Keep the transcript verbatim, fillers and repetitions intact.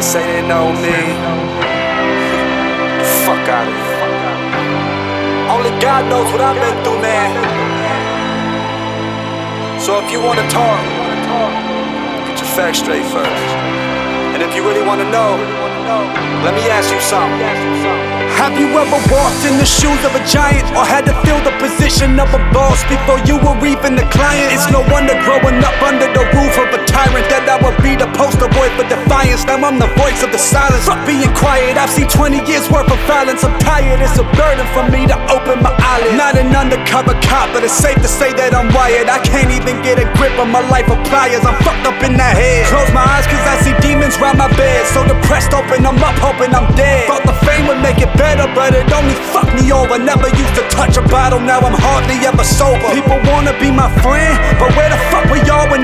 say they know me. Fuck out of here. Only God knows what I've been through, man. So if you wanna talk, get your facts straight first. And if you really wanna know, let me ask you something. Have you ever walked in the shoes of a giant, or had to fill the position of a boss before you were even the client? It's no wonder growing up under the roof of a tyrant that I would be the poster boy for defiance. Now I'm the voice of the silence. Fuck being quiet, I've seen twenty years worth of violence. I'm tired, it's a burden for me to open my eyelids. Not an undercover cop, but it's safe to say that I'm wired. I can't even get a grip on my life of pliers. I'm fucked up in the head. Close my eyes cause I see demons round my bed. So depressed, open them up, hoping I'm dead. Thought the fame would make it better, but it only fucked me over. Never used to touch a bottle, now I'm hardly ever sober. People wanna be my friend, but where the fuck were y'all when